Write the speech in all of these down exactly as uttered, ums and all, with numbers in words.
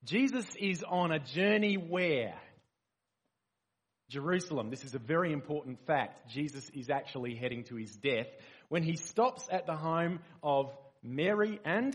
Jesus is on a journey where? Jerusalem. This is a very important fact. Jesus is actually heading to his death when he stops at the home of Mary and...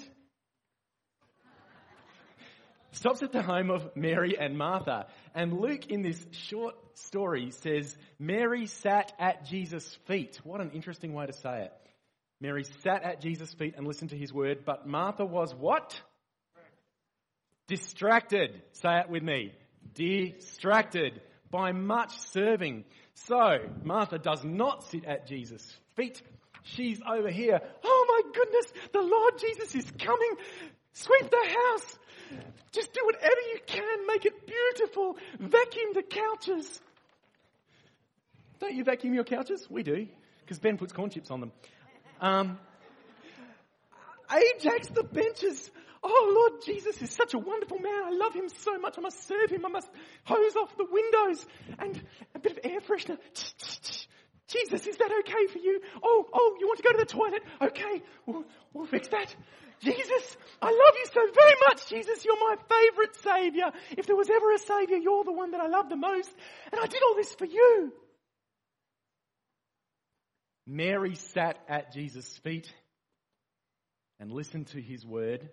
stops at the home of Mary and Martha. And Luke, in this short story, says, Mary sat at Jesus' feet. What an interesting way to say it. Mary sat at Jesus' feet and listened to his word, but Martha was what? Distracted. Say it with me. Distracted by much serving. So, Martha does not sit at Jesus' feet. She's over here. Oh my goodness, the Lord Jesus is coming. Sweep the house. Just do whatever you can. Make it beautiful. Vacuum the couches. Don't you vacuum your couches? We do, because Ben puts corn chips on them. Um, Ajax the benches. Oh, Lord Jesus is such a wonderful man. I love him so much. I must serve him. I must hose off the windows and a bit of air freshener. Jesus, is that okay for you? Oh, oh, you want to go to the toilet? Okay, we'll, we'll fix that. Jesus, I love you so very much, Jesus. You're my favourite saviour. If there was ever a saviour, you're the one that I love the most. And I did all this for you. Mary sat at Jesus' feet and listened to his word.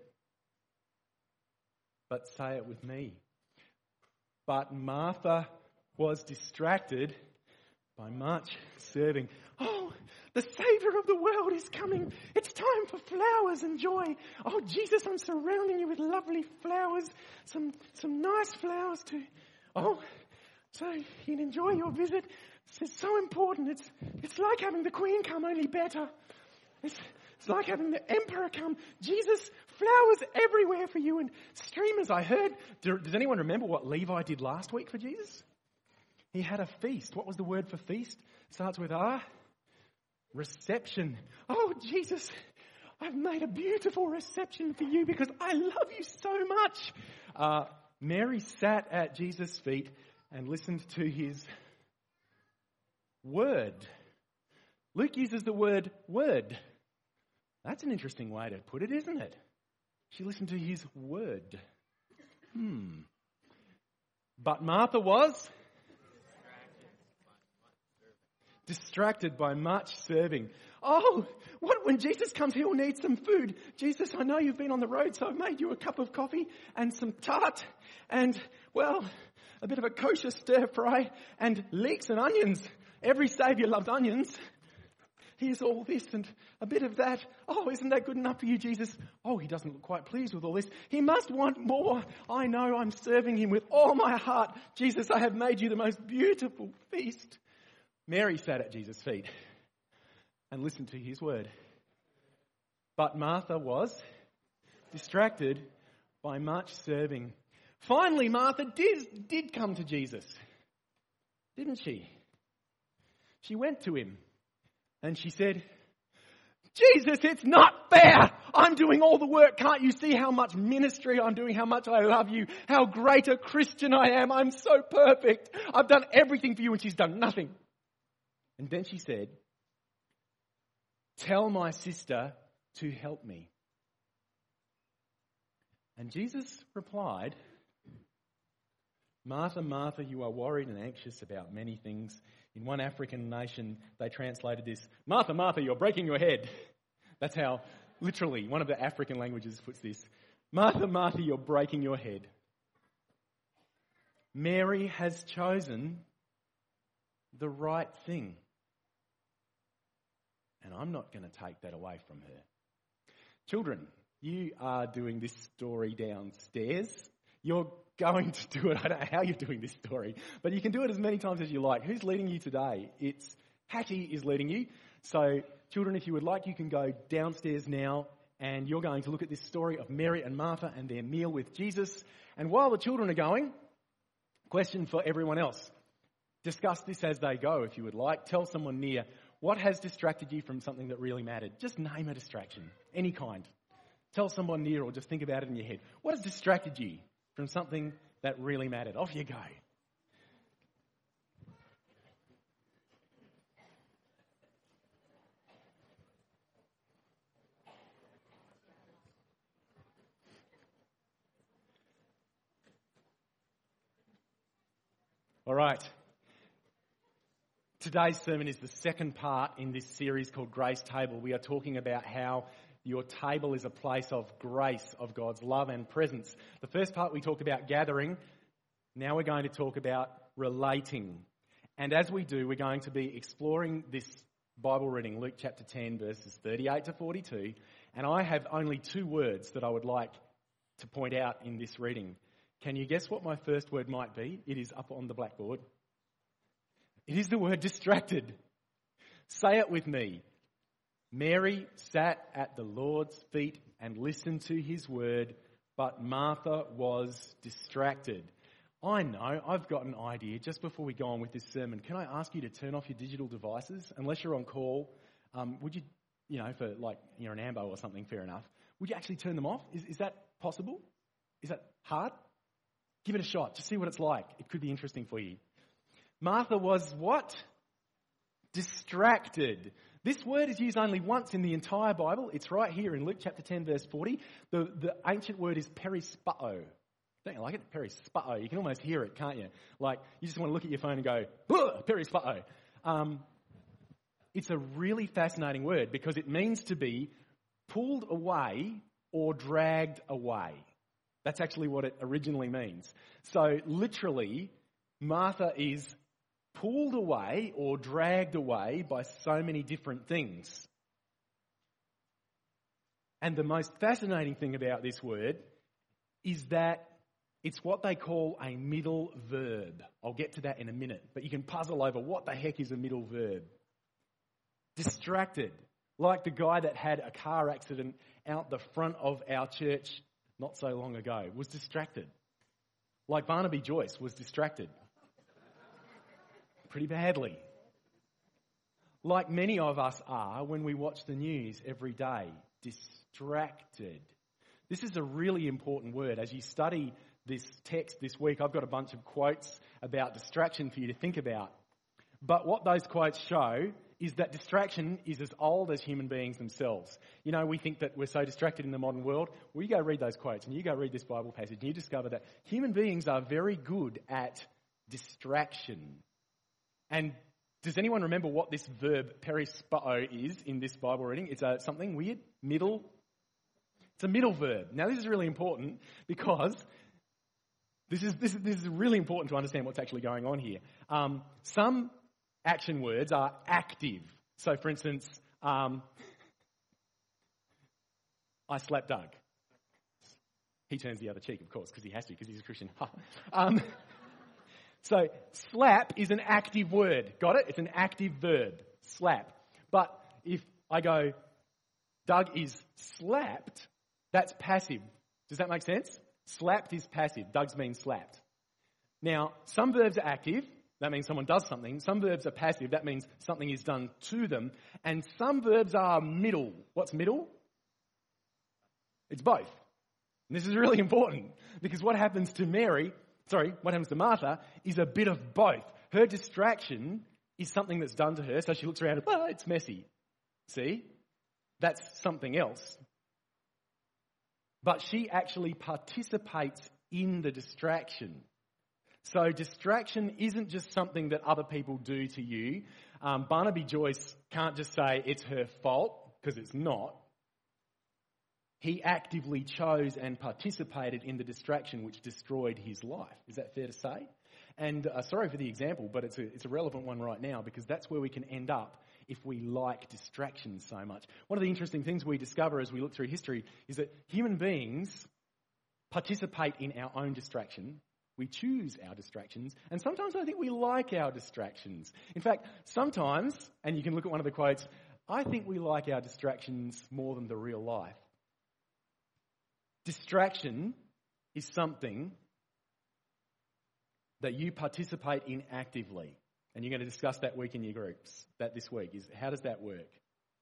But say it with me. But Martha was distracted by much serving. Oh, the Saviour of the world is coming. It's time for flowers and joy. Oh, Jesus, I'm surrounding you with lovely flowers. Some some nice flowers too. Oh, so you can enjoy your visit. It's so important. It's it's like having the Queen come, only better. It's, it's like having the Emperor come. Jesus, flowers everywhere for you and streamers. I heard, does anyone remember what Levi did last week for Jesus? He had a feast. What was the word for feast? Starts with R. Reception. Oh, Jesus, I've made a beautiful reception for you because I love you so much. Uh, Mary sat at Jesus' feet and listened to his word. Luke uses the word word. That's an interesting way to put it, isn't it? She listened to his word. Hmm. But Martha was distracted by much serving. Oh, what when Jesus comes, he'll need some food. Jesus, I know you've been on the road, so I've made you a cup of coffee and some tart and, well, a bit of a kosher stir fry and leeks and onions. Every saviour loves onions. Here's all this and a bit of that. Oh, isn't that good enough for you, Jesus? Oh, he doesn't look quite pleased with all this. He must want more. I know I'm serving him with all my heart. Jesus, I have made you the most beautiful feast. Mary sat at Jesus' feet and listened to his word. But Martha was distracted by much serving. Finally, Martha did, did come to Jesus, didn't she? She went to him. And she said, Jesus, it's not fair. I'm doing all the work. Can't you see how much ministry I'm doing, how much I love you, how great a Christian I am? I'm so perfect. I've done everything for you and she's done nothing. And then she said, tell my sister to help me. And Jesus replied, Martha, Martha, you are worried and anxious about many things. In one African nation, they translated this, Martha, Martha, you're breaking your head. That's how, literally, one of the African languages puts this. Martha, Martha, you're breaking your head. Mary has chosen the right thing. And I'm not going to take that away from her. Children, you are doing this story downstairs. You're going to do it. I don't know how you're doing this story, but you can do it as many times as you like. Who's leading you today? It's Hattie is leading you. So, children, if you would like, you can go downstairs now, and you're going to look at this story of Mary and Martha and their meal with Jesus. And while the children are going, question for everyone else. Discuss this as they go, if you would like. Tell someone near, what has distracted you from something that really mattered? Just name a distraction, any kind. Tell someone near or just think about it in your head. What has distracted you from something that really mattered? Off you go. All right. Today's sermon is the second part in this series called Grace Table. We are talking about how your table is a place of grace, of God's love and presence. The first part we talked about gathering. Now we're going to talk about relating. And as we do, we're going to be exploring this Bible reading, Luke chapter ten, verses thirty-eight to forty-two. And I have only two words that I would like to point out in this reading. Can you guess what my first word might be? It is up on the blackboard. It is the word distracted. Say it with me. Mary sat at the Lord's feet and listened to his word, but Martha was distracted. I know, I've got an idea. Just before we go on with this sermon, can I ask you to turn off your digital devices? Unless you're on call, um, would you, you know, for like you're an ambo or something, fair enough. Would you actually turn them off? Is, is that possible? Is that hard? Give it a shot. Just see what it's like. It could be interesting for you. Martha was what? Distracted. This word is used only once in the entire Bible. It's right here in Luke chapter ten, verse forty. The, the ancient word is perispao. Don't you like it? Perispao. You can almost hear it, can't you? Like, you just want to look at your phone and go, perispao. Um, it's a really fascinating word because it means to be pulled away or dragged away. That's actually what it originally means. So, literally, Martha is pulled away or dragged away by so many different things. And the most fascinating thing about this word is that it's what they call a middle verb. I'll get to that in a minute, but you can puzzle over what the heck is a middle verb. Distracted, like the guy that had a car accident out the front of our church not so long ago, was distracted. Like Barnaby Joyce was distracted. Pretty badly. Like many of us are when we watch the news every day. Distracted. This is a really important word. As you study this text this week, I've got a bunch of quotes about distraction for you to think about. But what those quotes show is that distraction is as old as human beings themselves. You know, we think that we're so distracted in the modern world. Well, you go read those quotes and you go read this Bible passage and you discover that human beings are very good at distraction. And does anyone remember what this verb perispao is in this Bible reading? It's a, something weird, middle. It's a middle verb. Now this is really important because this is this is, this is really important to understand what's actually going on here. Um, some action words are active. So, for instance, um, I slapped Doug. He turns the other cheek, of course, because he has to, because he's a Christian. um, So, slap is an active word. Got it? It's an active verb. Slap. But if I go, Doug is slapped, that's passive. Does that make sense? Slapped is passive. Doug's been slapped. Now, some verbs are active. That means someone does something. Some verbs are passive. That means something is done to them. And some verbs are middle. What's middle? It's both. And this is really important because what happens to Mary... Sorry, what happens to Martha is a bit of both. Her distraction is something that's done to her, so she looks around and, oh, it's messy. See? That's something else. But she actually participates in the distraction. So distraction isn't just something that other people do to you. Um, Barnaby Joyce can't just say it's her fault, because it's not. He actively chose and participated in the distraction which destroyed his life. Is that fair to say? And uh, sorry for the example, but it's a, it's a relevant one right now because that's where we can end up if we like distractions so much. One of the interesting things we discover as we look through history is that human beings participate in our own distraction. We choose our distractions, and sometimes I think we like our distractions. In fact, sometimes, and you can look at one of the quotes, I think we like our distractions more than the real life. Distraction is something that you participate in actively. And you're going to discuss that week in your groups, that this week, is how does that work?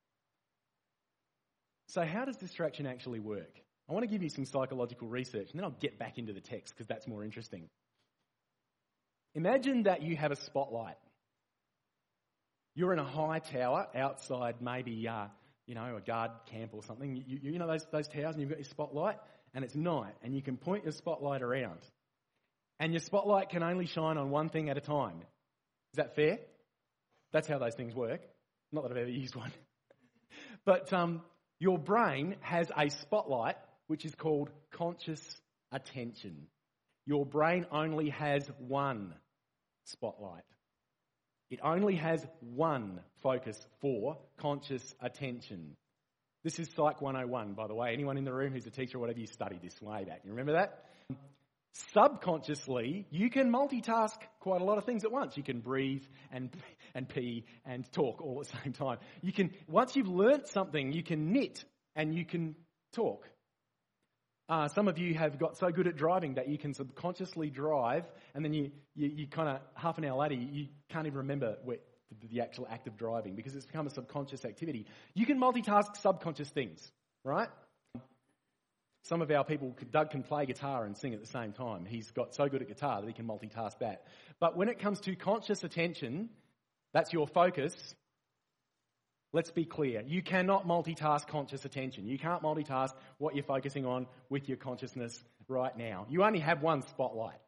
So how does distraction actually work? I want to give you some psychological research, and then I'll get back into the text because that's more interesting. Imagine that you have a spotlight. You're in a high tower outside maybe... Uh, you know, a guard camp or something. You, you know those, those towers and you've got your spotlight and it's night and you can point your spotlight around. And your spotlight can only shine on one thing at a time. Is that fair? That's how those things work. Not that I've ever used one. But um, your brain has a spotlight which is called conscious attention. Your brain only has one spotlight. It only has one focus for conscious attention. This is Psych one oh one, by the way. Anyone in the room who's a teacher or whatever, you studied this way back. You remember that? Subconsciously, you can multitask quite a lot of things at once. You can breathe and and pee and talk all at the same time. You can, once you've learnt something, you can knit and you can talk. Uh, some of you have got so good at driving that you can subconsciously drive, and then you, you, you kind of, half an hour later, you, you can't even remember where, the, the actual act of driving because it's become a subconscious activity. You can multitask subconscious things, right? Some of our people, Doug can play guitar and sing at the same time. He's got so good at guitar that he can multitask that. But when it comes to conscious attention, that's your focus. Let's be clear. You cannot multitask conscious attention. You can't multitask what you're focusing on with your consciousness right now. You only have one spotlight.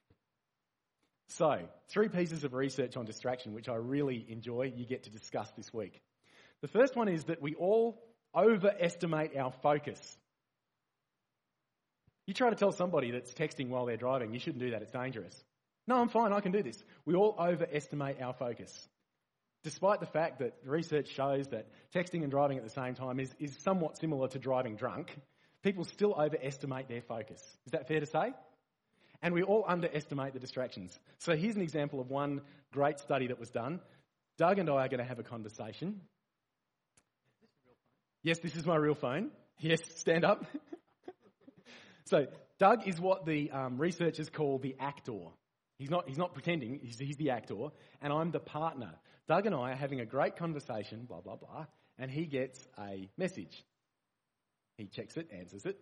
So, three pieces of research on distraction, which I really enjoy, you get to discuss this week. The first one is that we all overestimate our focus. You try to tell somebody that's texting while they're driving, you shouldn't do that, it's dangerous. No, I'm fine, I can do this. We all overestimate our focus. Despite the fact that research shows that texting and driving at the same time is, is somewhat similar to driving drunk, people still overestimate their focus. Is that fair to say? And we all underestimate the distractions. So here's an example of one great study that was done. Doug and I are going to have a conversation. Yes, this is my real phone. Yes, stand up. So Doug is what the um, researchers call the actor. He's not, he's not pretending, he's, he's the actor, and I'm the partner. Doug and I are having a great conversation, blah, blah, blah, and he gets a message. He checks it, answers it.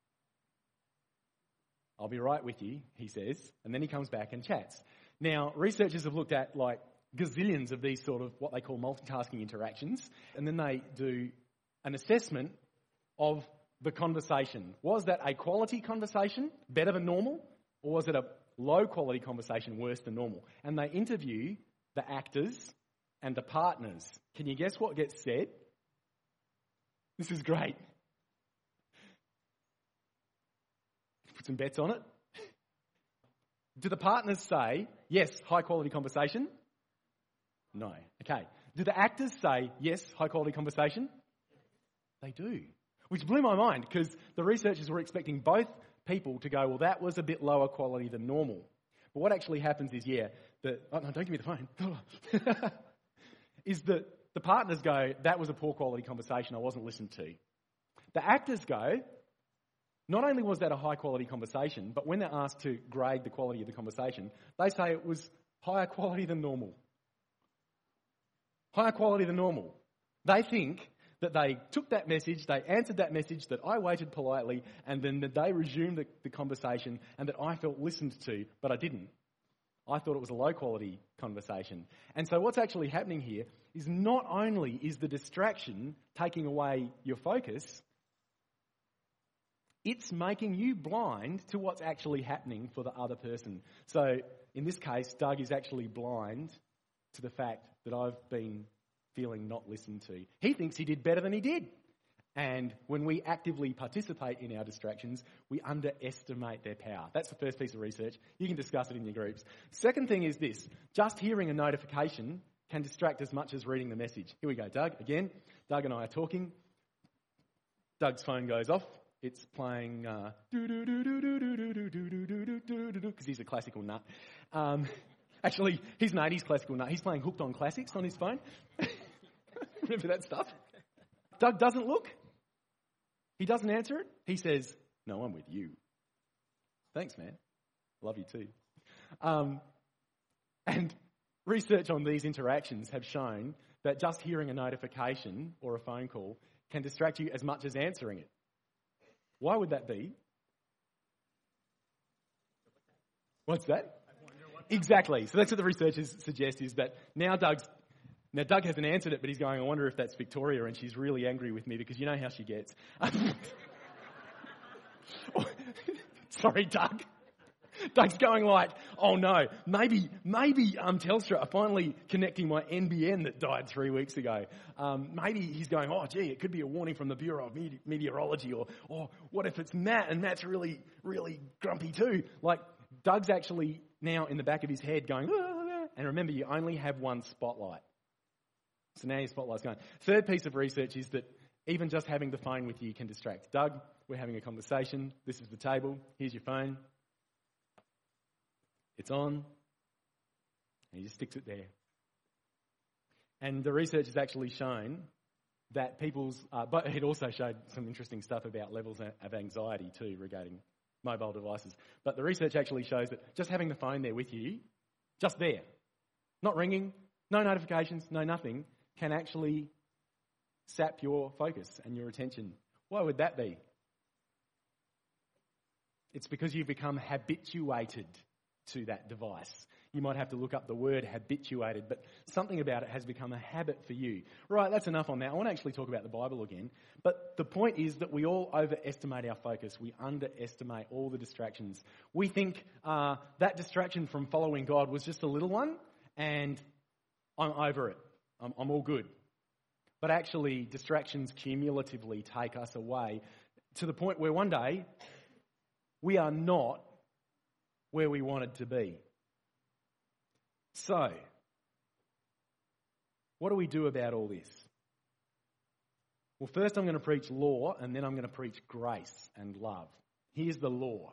I'll be right with you, he says, and then he comes back and chats. Now, researchers have looked at like gazillions of these sort of what they call multitasking interactions, and then they do an assessment of the conversation. Was that a quality conversation, better than normal, or was it a low quality conversation, worse than normal? And they interview the actors and the partners. Can you guess what gets said? This is great. Put some bets on it. Do the partners say, yes, high quality conversation? No. Okay. Do the actors say, yes, high quality conversation? They do. Which blew my mind because the researchers were expecting both people to go, well, that was a bit lower quality than normal. But what actually happens is, yeah, the, oh no, don't give me the phone. is that the partners go, that was a poor quality conversation, I wasn't listened to. The actors go, not only was that a high quality conversation, but when they're asked to grade the quality of the conversation, they say it was higher quality than normal. Higher quality than normal. They think that they took that message, they answered that message, that I waited politely, and then that they resumed the, the conversation, and that I felt listened to, but I didn't. I thought it was a low-quality conversation. And so what's actually happening here is not only is the distraction taking away your focus, it's making you blind to what's actually happening for the other person. So in this case, Doug is actually blind to the fact that I've been feeling not listened to. He thinks he did better than he did. And when we actively participate in our distractions, we underestimate their power. That's the first piece of research. You can discuss it in your groups. Second thing is this. Just hearing a notification can distract as much as reading the message. Here we go, Doug. Again, Doug and I are talking. Doug's phone goes off. It's playing because he's a classical nut. Um, actually, he's an eighties classical nut. He's playing Hooked on Classics on his phone. Remember that stuff? Doug doesn't look. He doesn't answer it. He says, no, I'm with you. Thanks, man. Love you too. Um, and research on these interactions have shown that just hearing a notification or a phone call can distract you as much as answering it. Why would that be? What's that? Exactly. So that's what the researchers suggest is that now Doug's Now, Doug hasn't answered it, but he's going, I wonder if that's Victoria, and she's really angry with me because you know how she gets. Sorry, Doug. Doug's going like, oh no, maybe, maybe um, Telstra are finally connecting my N B N that died three weeks ago. Um, maybe he's going, oh gee, it could be a warning from the Bureau of Mete- Meteorology, or, or what if it's Matt and Matt's really, really grumpy too? Like, Doug's actually now in the back of his head going, ah, and remember, you only have one spotlight. So now your spotlight's going. Third piece of research is that even just having the phone with you can distract. Doug, we're having a conversation. This is the table. Here's your phone. It's on, and he just sticks it there. And the research has actually shown that people's, uh, but it also showed some interesting stuff about levels of anxiety too regarding mobile devices. But the research actually shows that just having the phone there with you, just there, not ringing, no notifications, no nothing, can actually sap your focus and your attention. Why would that be? It's because you've become habituated to that device. You might have to look up the word habituated, but something about it has become a habit for you. Right, that's enough on that. I want to actually talk about the Bible again. But the point is that we all overestimate our focus. We underestimate all the distractions. We think uh, that distraction from following God was just a little one, and I'm over it. I'm, I'm all good. But actually, distractions cumulatively take us away to the point where one day we are not where we wanted to be. So, what do we do about all this? Well, first I'm going to preach law, and then I'm going to preach grace and love. Here's the law.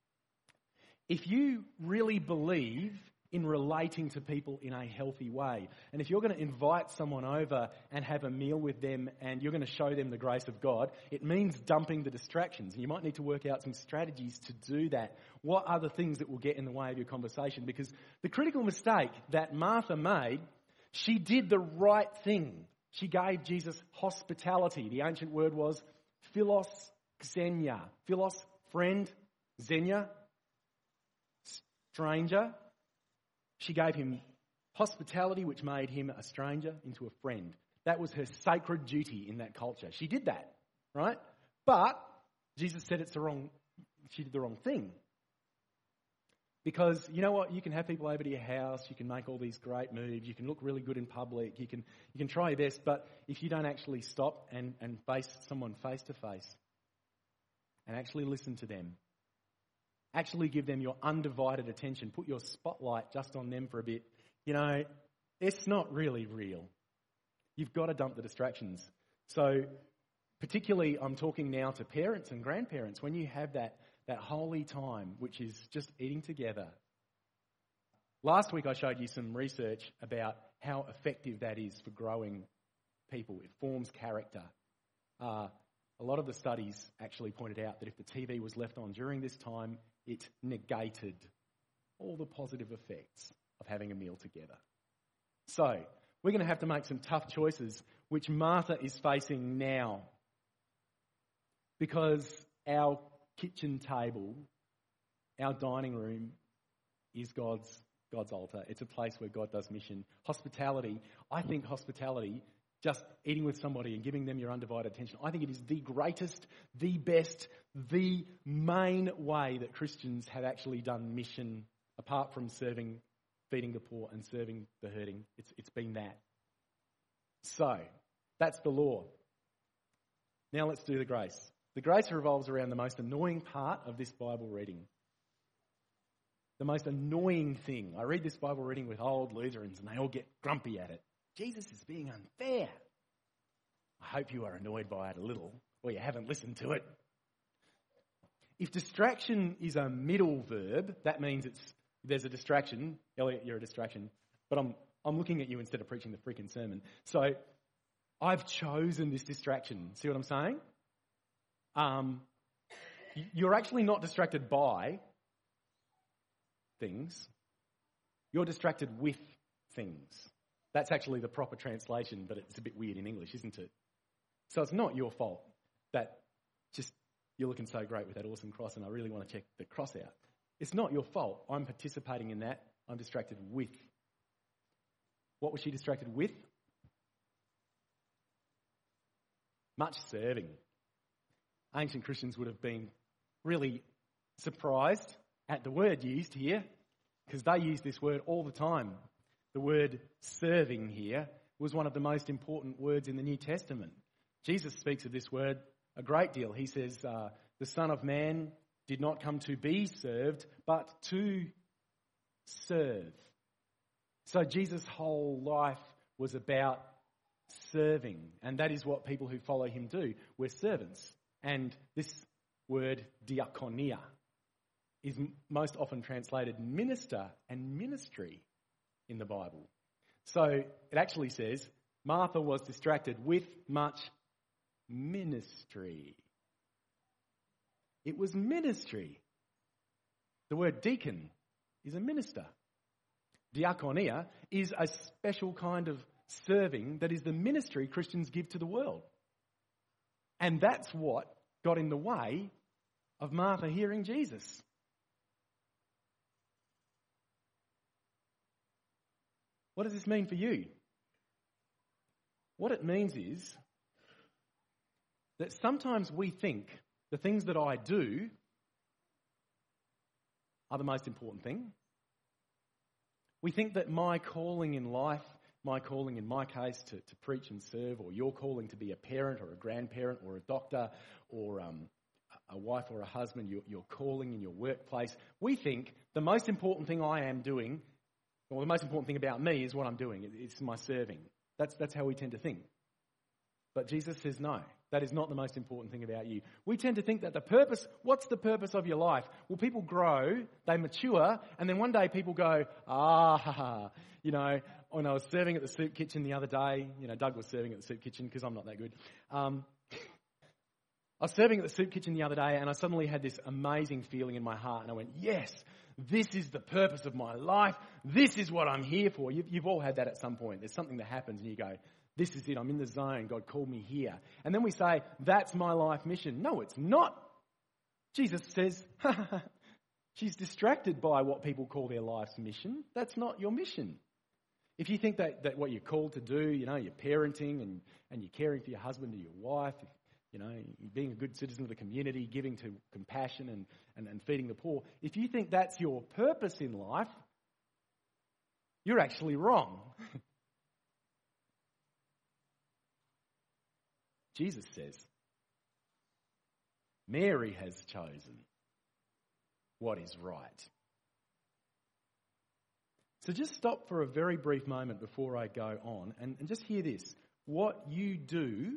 If you really believe in relating to people in a healthy way, and if you're going to invite someone over and have a meal with them and you're going to show them the grace of God, it means dumping the distractions. And you might need to work out some strategies to do that. What are the things that will get in the way of your conversation? Because the critical mistake that Martha made, she did the right thing. She gave Jesus hospitality. The ancient word was philos xenia. Philos, friend, xenia, stranger. She gave him hospitality, which made him a stranger into a friend. That was her sacred duty in that culture. She did that, right? But Jesus said it's the wrong, she did the wrong thing. Because you know what? You can have people over to your house, you can make all these great moves, you can look really good in public, you can you can try your best, but if you don't actually stop and, and face someone face to face and actually listen to them, actually give them your undivided attention, put your spotlight just on them for a bit, you know, it's not really real. You've got to dump the distractions. So particularly I'm talking now to parents and grandparents. When you have that, that holy time, which is just eating together. Last week I showed you some research about how effective that is for growing people. It forms character. Uh, a lot of the studies actually pointed out that if the T V was left on during this time, it negated all the positive effects of having a meal together. So, we're going to have to make some tough choices, which Martha is facing now. Because our kitchen table, our dining room, is God's God's altar. It's a place where God does mission. Hospitality, I think hospitality, just eating with somebody and giving them your undivided attention, I think it is the greatest, the best, the main way that Christians have actually done mission, apart from serving, feeding the poor and serving the hurting. It's It's been that. So, that's the law. Now let's do the grace. The grace revolves around the most annoying part of this Bible reading. The most annoying thing. I read this Bible reading with old Lutherans and they all get grumpy at it. Jesus is being unfair. I hope you are annoyed by it a little, or you haven't listened to it. If distraction is a middle verb, that means it's there's a distraction. Elliot, you're a distraction. But I'm I'm looking at you instead of preaching the freaking sermon. So I've chosen this distraction. See what I'm saying? Um, you're actually not distracted by things. You're distracted with things. That's actually the proper translation, but it's a bit weird in English, isn't it? So it's not your fault that just you're looking so great with that awesome cross and I really want to check the cross out. It's not your fault. I'm participating in that. I'm distracted with. What was she distracted with? Much serving. Ancient Christians would have been really surprised at the word used here, because they use this word all the time. The word serving here was one of the most important words in the New Testament. Jesus speaks of this word a great deal. He says, uh, the Son of Man did not come to be served, but to serve. So Jesus' whole life was about serving, and that is what people who follow him do. We're servants. And this word, diakonia, is most often translated minister and ministry in the Bible. So it actually says, Martha was distracted with much ministry. It was ministry. The word deacon is a minister. Diakonia is a special kind of serving that is the ministry Christians give to the world. And that's what got in the way of Martha hearing Jesus. What does this mean for you? What it means is that sometimes we think the things that I do are the most important thing. We think that my calling in life, my calling in my case to, to preach and serve, or your calling to be a parent or a grandparent or a doctor or um, a wife or a husband, your, your calling in your workplace, we think the most important thing I am doing, or the most important thing about me is what I'm doing. It's my serving. That's, that's how we tend to think. But Jesus says no. That is not the most important thing about you. We tend to think that the purpose, what's the purpose of your life? Well, people grow, they mature, and then one day people go, ah, ha, ha. You know, when I was serving at the soup kitchen the other day, you know, Doug was serving at the soup kitchen because I'm not that good. Um, I was serving at the soup kitchen the other day and I suddenly had this amazing feeling in my heart and I went, yes, this is the purpose of my life. This is what I'm here for. You've, you've all had that at some point. There's something that happens and you go, this is it. I'm in the zone. God called me here. And then we say, that's my life mission. No, it's not. Jesus says, she's distracted by what people call their life's mission. That's not your mission. If you think that, that what you're called to do, you know, you're parenting and, and you're caring for your husband or your wife, you know, being a good citizen of the community, giving to compassion and, and, and feeding the poor, if you think that's your purpose in life, you're actually wrong. Jesus says, Mary has chosen what is right. So just stop for a very brief moment before I go on and, and just hear this. What you do,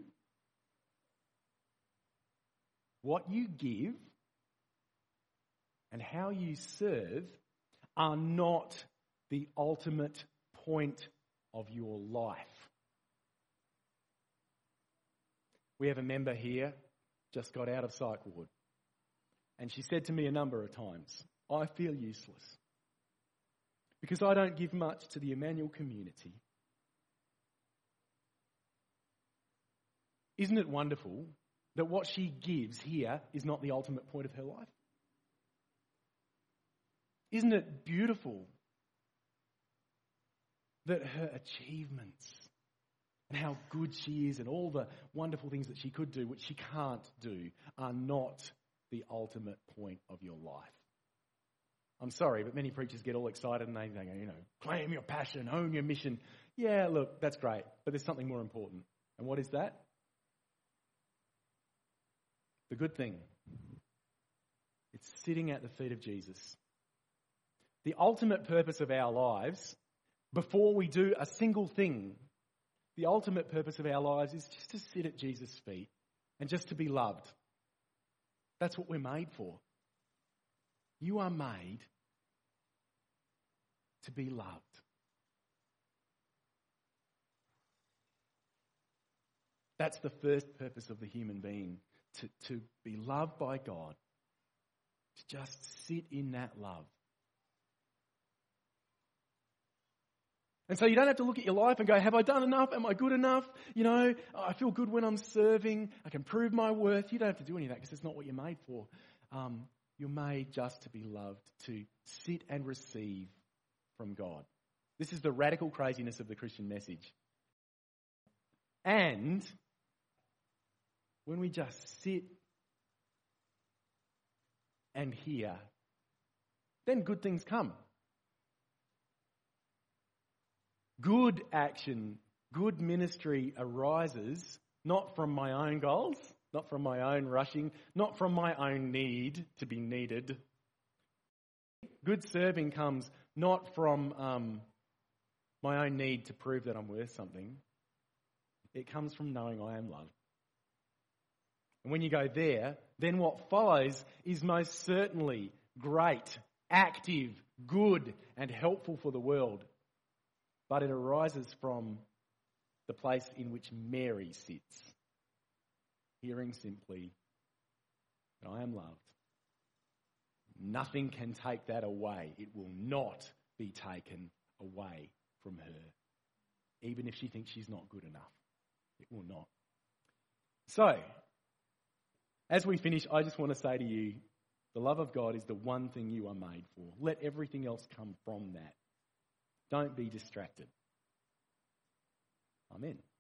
what you give, and how you serve are not the ultimate point of your life. We have a member here, just got out of psych ward. And she said to me a number of times, I feel useless because I don't give much to the Emmanuel community. Isn't it wonderful that what she gives here is not the ultimate point of her life? Isn't it beautiful that her achievements and how good she is and all the wonderful things that she could do, which she can't do, are not the ultimate point of your life? I'm sorry, but many preachers get all excited and they go, you know, claim your passion, own your mission. Yeah, look, that's great, but there's something more important. And what is that? The good thing. It's sitting at the feet of Jesus. The ultimate purpose of our lives, before we do a single thing, the ultimate purpose of our lives is just to sit at Jesus' feet and just to be loved. That's what we're made for. You are made to be loved. That's the first purpose of the human being, to, to be loved by God, to just sit in that love. And so you don't have to look at your life and go, have I done enough? Am I good enough? You know, I feel good when I'm serving. I can prove my worth. You don't have to do any of that because it's not what you're made for. Um, you're made just to be loved, to sit and receive from God. This is the radical craziness of the Christian message. And when we just sit and hear, then good things come. Good action, good ministry arises not from my own goals, not from my own rushing, not from my own need to be needed. Good serving comes not from um, my own need to prove that I'm worth something. It comes from knowing I am loved. And when you go there, then what follows is most certainly great, active, good, and helpful for the world. But it arises from the place in which Mary sits, hearing simply that I am loved. Nothing can take that away. It will not be taken away from her, even if she thinks she's not good enough. It will not. So, as we finish, I just want to say to you, the love of God is the one thing you are made for. Let everything else come from that. Don't be distracted. Amen.